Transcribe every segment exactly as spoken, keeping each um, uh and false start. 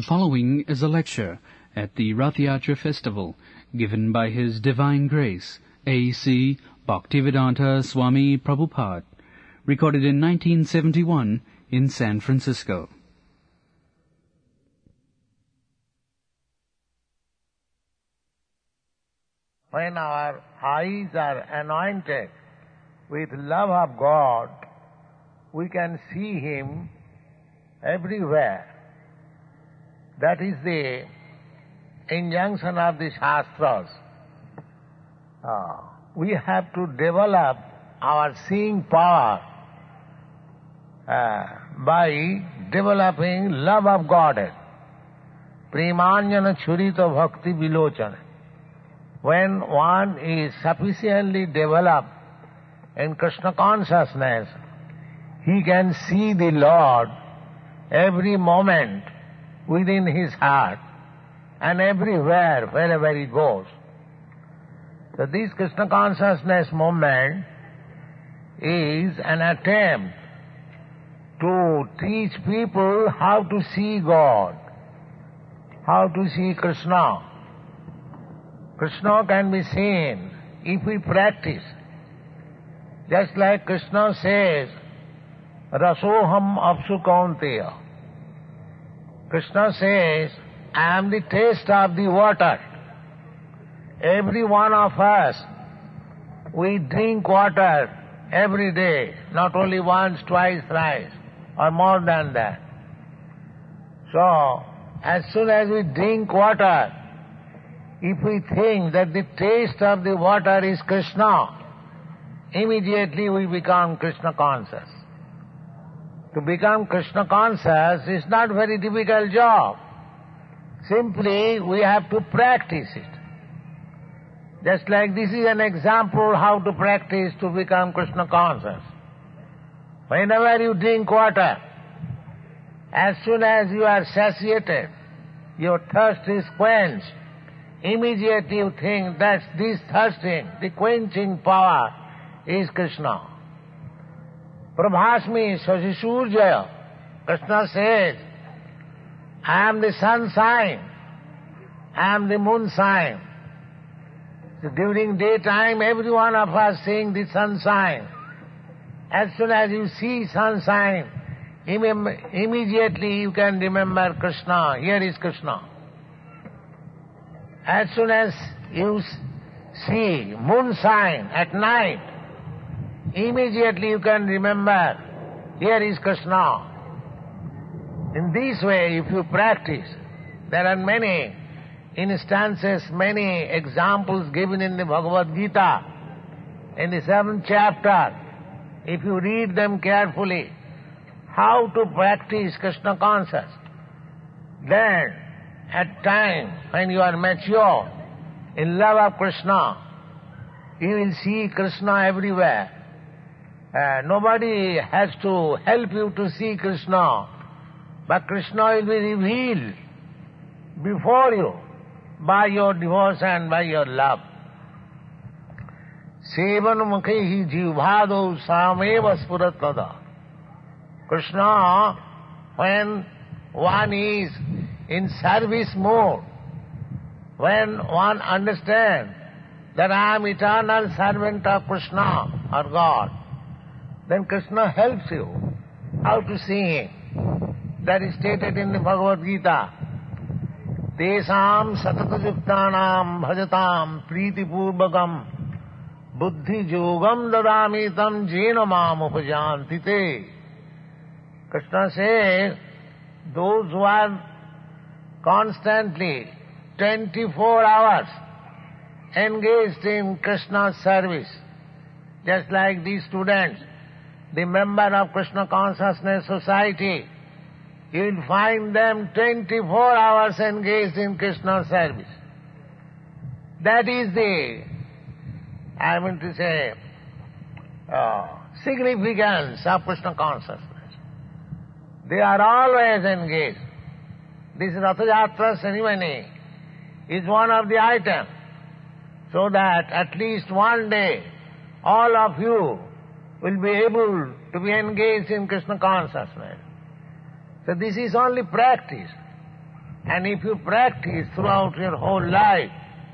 The following is a lecture at the Rath Yatra Festival given by His Divine Grace, A C Bhaktivedanta Swami Prabhupada, recorded in nineteen seventy-one in San Francisco. When our eyes are anointed with love of God, we can see Him everywhere. That is the injunction of the Shastras. Uh, we have to develop our seeing power uh, by developing love of God. Premanjana churita bhakti vilochana. When one is sufficiently developed in Krishna consciousness, he can see the Lord every moment within his heart and everywhere wherever he goes. So this Krishna consciousness movement is an attempt to teach people how to see God, how to see Krishna. Krishna can be seen if we practice. Just like Krishna says, Rasoham apsu kaunteya. Krishna says, I am the taste of the water. Every one of us, we drink water every day, not only once, twice, thrice, or more than that. So, as soon as we drink water, if we think that the taste of the water is Krishna, immediately we become Krishna conscious. To become Krishna conscious is not a very difficult job. Simply we have to practice it. Just like this is an example how to practice to become Krishna conscious. Whenever you drink water, as soon as you are satiated, your thirst is quenched, immediately you think that this thirsting, the quenching power is Krishna. Prabhasmi Sasisurjaya. Krishna says, I am the sun sign, I am the moon sign. So during daytime, every one of us seeing the sun sign. As soon as you see sun sign, imme- immediately you can remember Krishna. Here is Krishna. As soon as you see moon sign at night, immediately you can remember, here is Krishna. In this way, if you practice, there are many instances, many examples given in the Bhagavad Gita, in the seventh chapter. If you read them carefully, how to practice Krishna consciousness, then at time when you are mature in love of Krishna, you will see Krishna everywhere. Uh, nobody has to help you to see Krishna, but Krishna will be revealed before you by your devotion, by your love. Sevan mukhehi jivbhado sameva spuratada. Krishna, when one is in service mode, when one understands that I am eternal servant of Krishna or God, then Krishna helps you how to see Him. That is stated in the Bhagavad Gita. Tesam satatayuktanam bhajatam priti purvakam buddhi yogam dadami tam jena mam upajanti te. Krishna says, those who are constantly, twenty-four hours, engaged in Krishna's service, just like these students, the member of Krishna Consciousness Society, you will find them twenty-four hours engaged in Krishna's service. That is the, I mean to say, uh, significance of Krishna consciousness. They are always engaged. This Rath Yatra ceremony is one of the items, so that at least one day all of you will be able to be engaged in Krishna consciousness. So this is only practice. And if you practice throughout your whole life,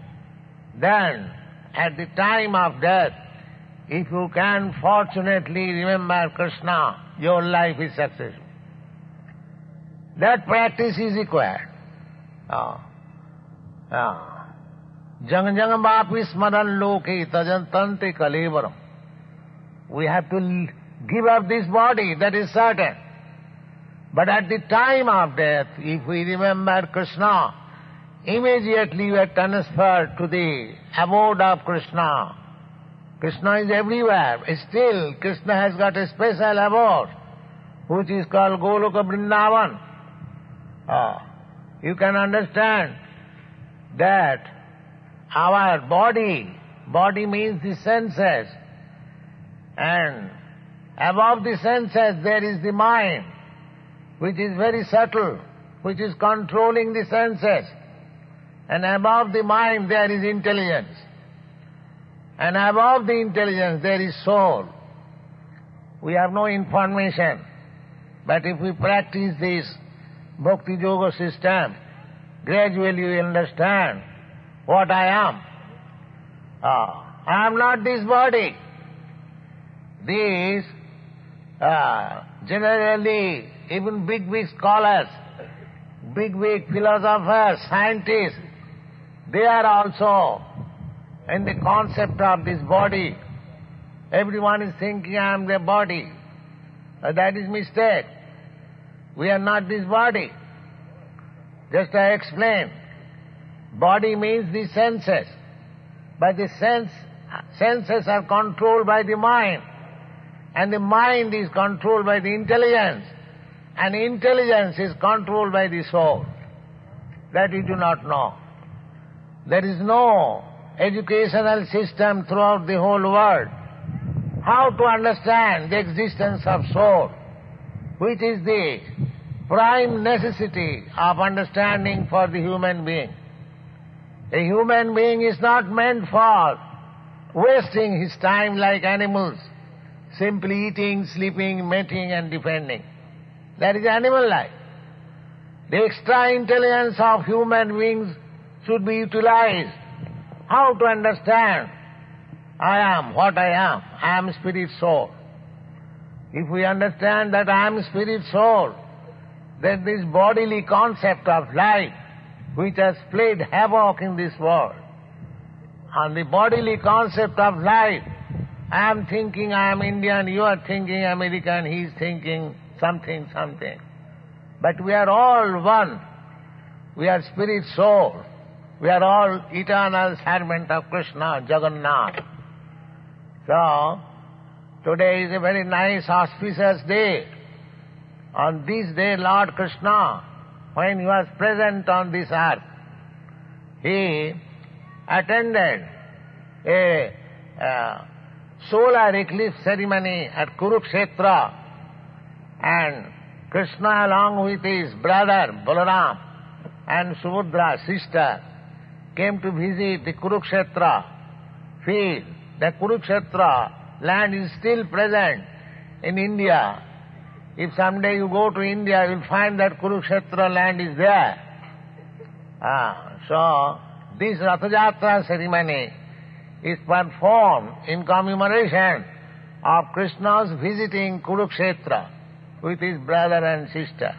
then at the time of death, if you can fortunately remember Krishna, your life is successful. That practice is required. Ah. Ah. Jang jang vapi smaran loke tajantante kalevaram. We have to give up this body, that is certain. But at the time of death, if we remember Krishna, immediately we are transferred to the abode of Krishna. Krishna is everywhere. Still, Krishna has got a special abode, which is called Goloka Vrindavan. Ah, you can understand that our body, body means the senses, and above the senses there is the mind, which is very subtle, which is controlling the senses. And above the mind there is intelligence. And above the intelligence there is soul. We have no information. But if we practice this Bhakti Yoga system, gradually we understand what I am. Ah, I am not this body. These, uh, generally, even big, big scholars, big, big philosophers, scientists, they are also in the concept of this body. Everyone is thinking I am the body. Uh, that is mistake. We are not this body. Just I explained. Body means the senses. But the sense, senses are controlled by the mind. And the mind is controlled by the intelligence. And intelligence is controlled by the soul. That you do not know. There is no educational system throughout the whole world. How to understand the existence of soul, which is the prime necessity of understanding for the human being. A human being is not meant for wasting his time like animals, simply eating, sleeping, mating and defending. That is animal life. The extra intelligence of human beings should be utilized. How to understand I am what I am. I am spirit soul. If we understand that I am spirit soul, then this bodily concept of life, which has played havoc in this world, and the bodily concept of life, I am thinking I am Indian, you are thinking American, he is thinking something, something. But we are all one. We are spirit soul. We are all eternal servant of Krishna, Jagannath. So, today is a very nice, auspicious day. On this day, Lord Krishna, when he was present on this earth, he attended a uh, solar eclipse ceremony at Kurukshetra, and Krishna along with his brother Balaram and Subhadra, sister, came to visit the Kurukshetra field. The Kurukshetra land is still present in India. If someday you go to India, you will find that Kurukshetra land is there. Ah, so, this Ratha Jatra ceremony is performed in commemoration of Krishna's visiting Kurukshetra with his brother and sister.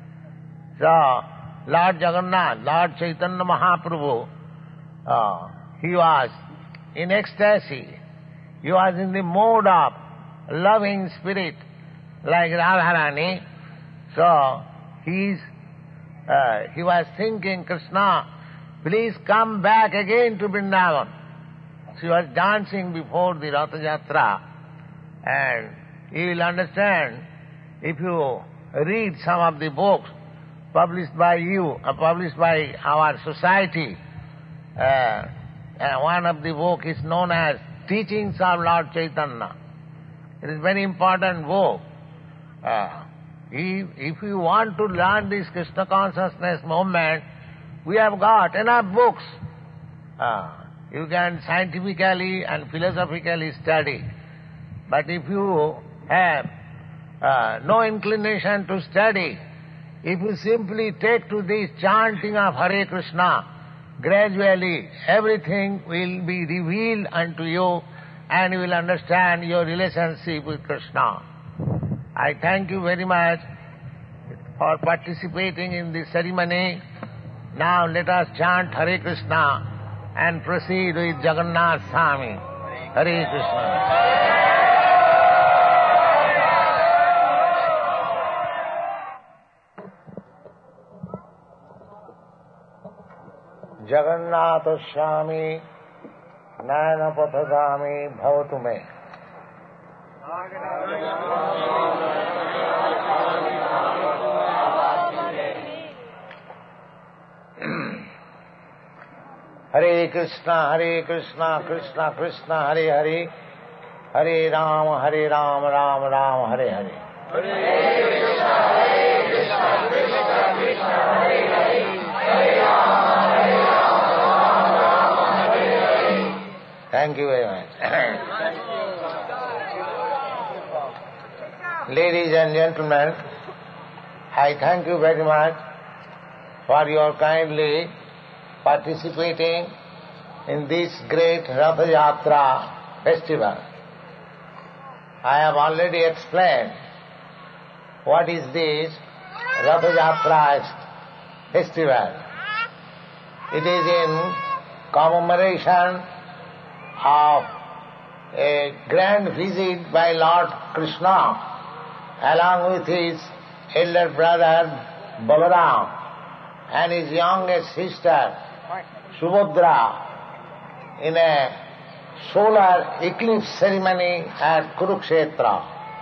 So, Lord Jagannath, Lord Chaitanya Mahaprabhu, uh, he was in ecstasy. He was in the mode of loving spirit like Radharani. So, he's, uh, he was thinking, Krishna, please come back again to Vrindavan. She was dancing before the Ratha Jatra, and you will understand if you read some of the books published by you, uh, published by our society. Uh, uh, one of the book is known as Teachings of Lord Chaitanya. It is a very important book. Uh, if, if you want to learn this Krishna consciousness movement, we have got enough books. Uh, you can scientifically and philosophically study. But if you have uh, no inclination to study, If you simply take to this chanting of Hare Krishna, gradually everything will be revealed unto you and you will understand your relationship with Krishna. I thank you very much for participating in this ceremony. Now let us chant Hare Krishna and proceed with Jagannath Swami. Hare Krishna. Jagannath स्वामी नयन पथगामी भवतु मे। हरे कृष्णा हरे कृष्णा कृष्णा कृष्णा हरे हरे, हरे राम हरे राम राम राम हरे हरे। हरे कृष्णा हरे कृष्णा कृष्णा कृष्णा हरे हरे, हरे राम हरे Ram Ram Ram Hare Hare. Thank you very much. Ladies and gentlemen, I thank you very much for your kindly participating in this great Ratha Yatra festival. I have already explained what is this Ratha Yatra festival. It is in commemoration of a grand visit by Lord Krishna along with his elder brother Balaram and his youngest sister Subhadra in a solar eclipse ceremony at Kurukshetra.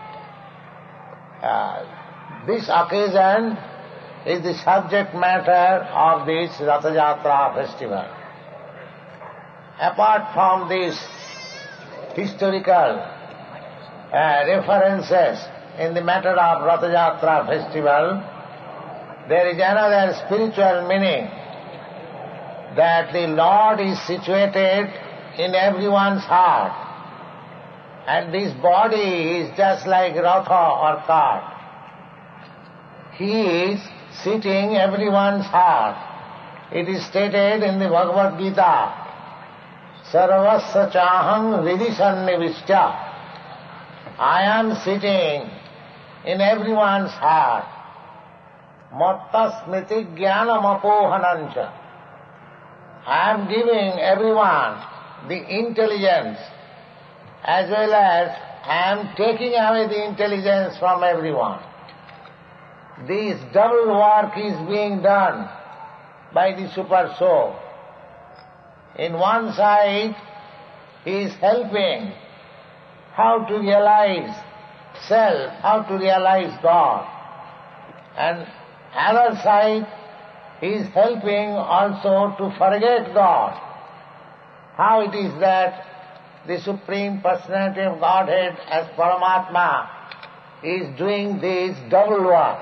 Uh, this occasion is the subject matter of this Ratha Yatra festival. Apart from these historical uh, references in the matter of Ratha Yatra festival, there is another spiritual meaning that the Lord is situated in everyone's heart, and this body is just like Ratha or cart. He is sitting everyone's heart. It is stated in the Bhagavad Gita, Sarvasya chaham vidisannivishya. I am sitting in everyone's heart. Matta smriti jnanam apohanancha. I am giving everyone the intelligence as well as I am taking away the intelligence from everyone. This double work is being done by the Super Soul. In one side, he is helping how to realize self, how to realize God. And other side, he is helping also to forget God. How it is that the Supreme Personality of Godhead as Paramatma is doing this double work.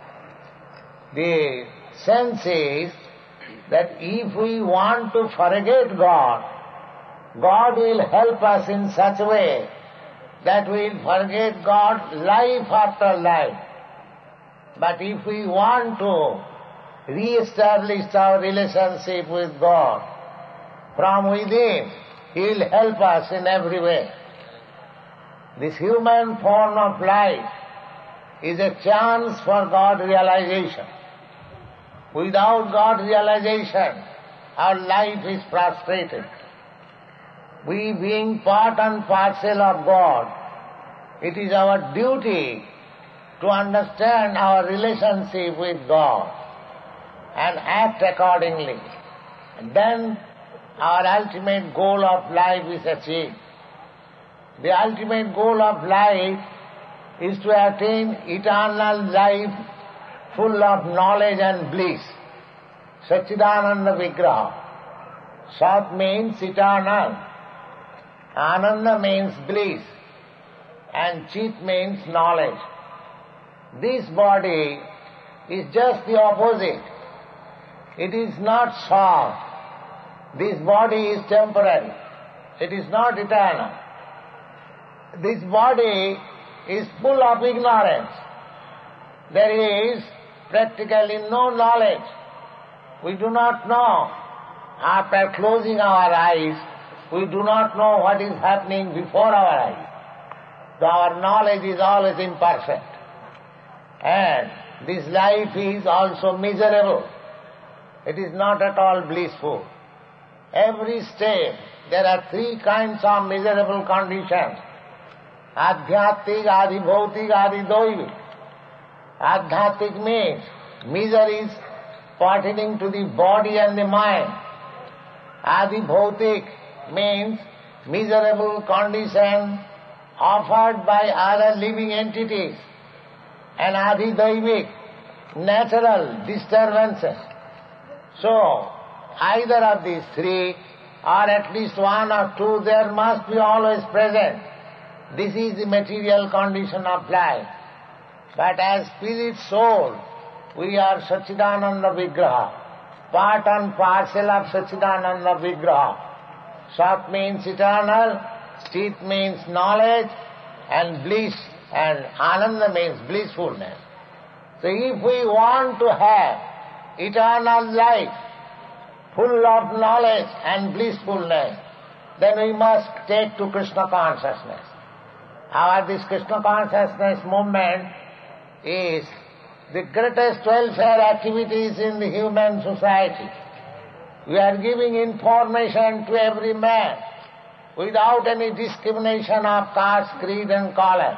The sense is that if we want to forget God, God will help us in such a way that we will forget God life after life. But if we want to re-establish our relationship with God from within, He will help us in every way. This human form of life is a chance for God realization. Without God realization, our life is frustrated. We being part and parcel of God, it is our duty to understand our relationship with God and act accordingly. And then our ultimate goal of life is achieved. The ultimate goal of life is to attain eternal life full of knowledge and bliss. Satchidananda Vigraha. Sat means eternal. Ananda means bliss. And Chit means knowledge. This body is just the opposite. It is not soft. This body is temporary. It is not eternal. This body is full of ignorance. There is practically no knowledge. We do not know. After closing our eyes, we do not know what is happening before our eyes. So our knowledge is always imperfect. And this life is also miserable. It is not at all blissful. Every step, there are three kinds of miserable conditions. Adhyattik, adhibhautik, adhidoivik. Adhyattik means misery is pertaining to the body and the mind. Adhibhautik means miserable condition offered by other living entities. And adhidaivik, natural disturbances. So, either of these three, or at least one or two, there must be always present. This is the material condition of life. But as spirit soul, we are Satchidananda Vigraha, part and parcel of Satchidananda Vigraha. Sat means eternal, Chit means knowledge, and bliss, and Ananda means blissfulness. So if we want to have eternal life, full of knowledge and blissfulness, then we must take to Krishna consciousness. Our this Krishna consciousness movement is the greatest welfare activities in the human society. We are giving information to every man without any discrimination of caste, creed and color,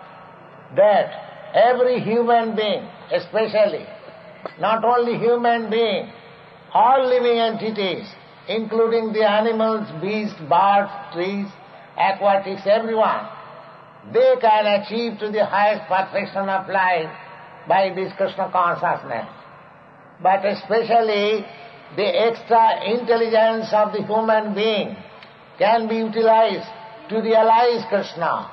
that every human being, especially, not only human being, all living entities, including the animals, beasts, birds, trees, aquatics, everyone, they can achieve to the highest perfection of life by this Krishna consciousness. But especially the extra intelligence of the human being can be utilized to realize Krishna.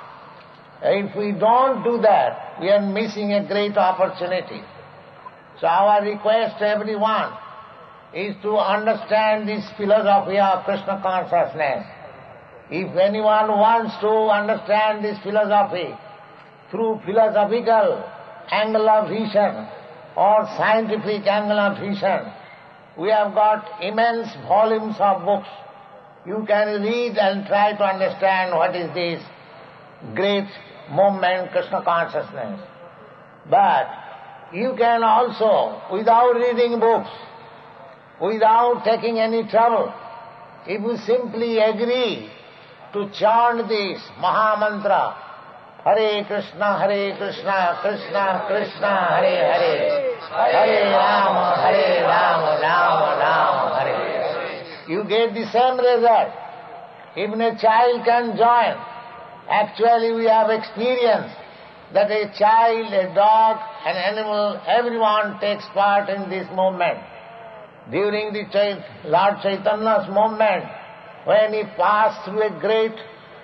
If we don't do that, we are missing a great opportunity. So our request to everyone is to understand this philosophy of Krishna consciousness. If anyone wants to understand this philosophy through philosophical angle of vision or scientific angle of vision, we have got immense volumes of books. You can read and try to understand what is this great movement, Krishna consciousness. But you can also, without reading books, without taking any trouble, if you simply agree to chant this Maha Mantra, Hare Krishna, Hare Krishna, Krishna Krishna, Hare Hare, Hare Rama, Hare Rama, Rama Rama, Hare. You get the same result. Even a child can join. Actually, we have experienced that a child, a dog, an animal, everyone takes part in this movement. During the Lord Chaitanya's movement, when he passed through a great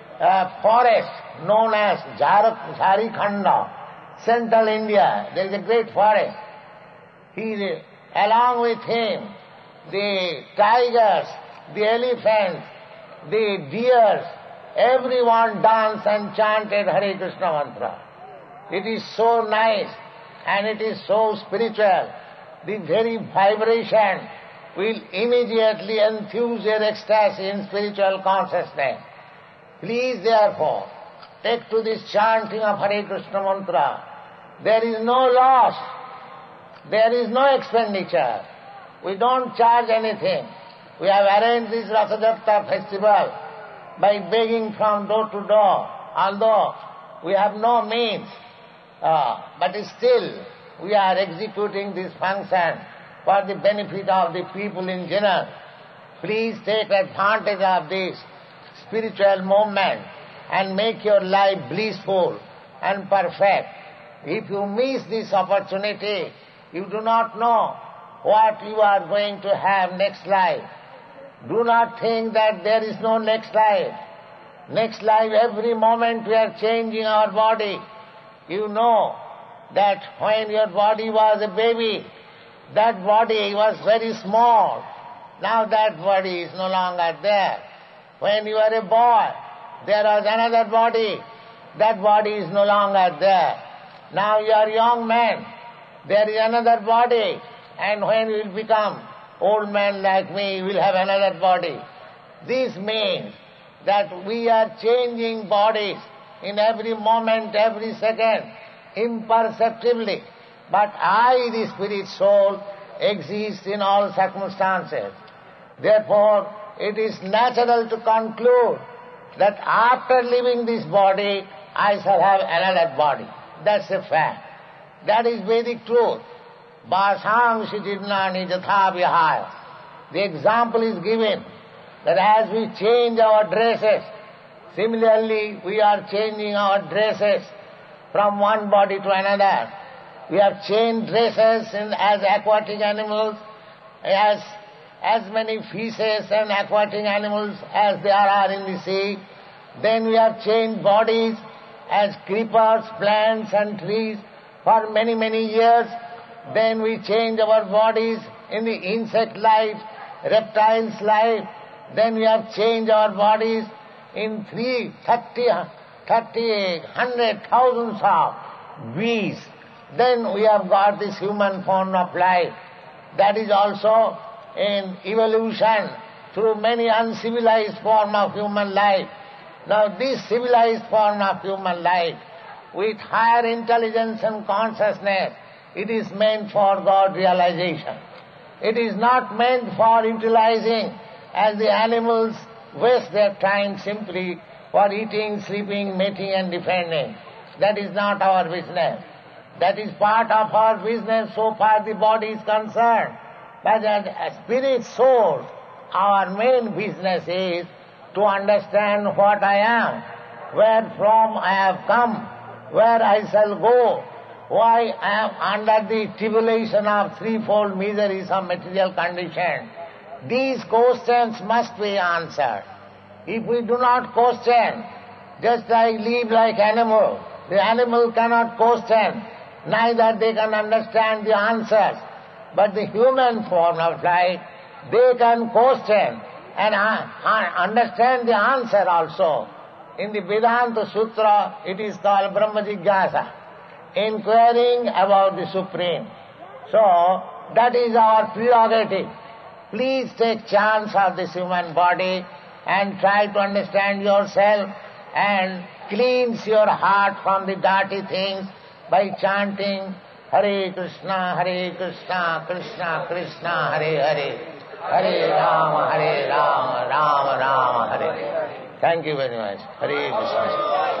uh, forest known as Jharikhanda, central India, there is a great forest. He, along with him, the tigers, the elephants, the deers, everyone danced and chanted Hare Krishna mantra. It is so nice and it is so spiritual. The very vibration will immediately enthuse your ecstasy in spiritual consciousness. Please, therefore, take to this chanting of Hare Krishna mantra. There is no loss. There is no expenditure. We don't charge anything. We have arranged this Rasajatta festival by begging from door to door, although we have no means, uh, but still we are executing this function for the benefit of the people in general. Please take advantage of this spiritual movement and make your life blissful and perfect. If you miss this opportunity, you do not know what you are going to have next life. Do not think that there is no next life. Next life, every moment we are changing our body. You know that when your body was a baby, that body was very small. Now that body is no longer there. When you were a boy, there was another body. That body is no longer there. Now you are a young man. there is another body, and when we will become old man like me, we will have another body. This means that we are changing bodies in every moment, every second, imperceptibly. But I, the spirit soul, exist in all circumstances. Therefore, it is natural to conclude that after leaving this body, I shall have another body. That's a fact. That is Vedic truth. Vasam shijidnani jatha vihaya. The example is given that as we change our dresses, similarly we are changing our dresses from one body to another. We have changed dresses in, as aquatic animals, as as many fishes and aquatic animals as there are in the sea. Then we have changed bodies as creepers, plants and trees for many, many years. Then we change our bodies in the insect life, reptiles life. Then we have changed our bodies in three, thirty, thirty, hundred, thousands of bees. Then we have got this human form of life. That is also in evolution through many uncivilized form of human life. Now this civilized form of human life, with higher intelligence and consciousness, it is meant for God realization. It is not meant for utilizing as the animals waste their time simply for eating, sleeping, mating and defending. That is not our business. That is part of our business so far the body is concerned. But as spirit soul, our main business is to understand what I am, where from I have come, where I shall go, why I am under the tribulation of threefold miseries of material condition. These questions must be answered. If we do not question, just like live like animal, the animal cannot question, neither they can understand the answers. But the human form of life, they can question and understand the answer also. In the Vedanta Sutra, it is called Brahma Jigyasa, inquiring about the Supreme. So, that is our prerogative. Please take chance of this human body and try to understand yourself and cleanse your heart from the dirty things by chanting Hare Krishna, Hare Krishna, Krishna Krishna, Hare Hare, Hare Rama, Hare Rama, Rama Rama, Hare Hare. Thank you very much. Hare Krishna.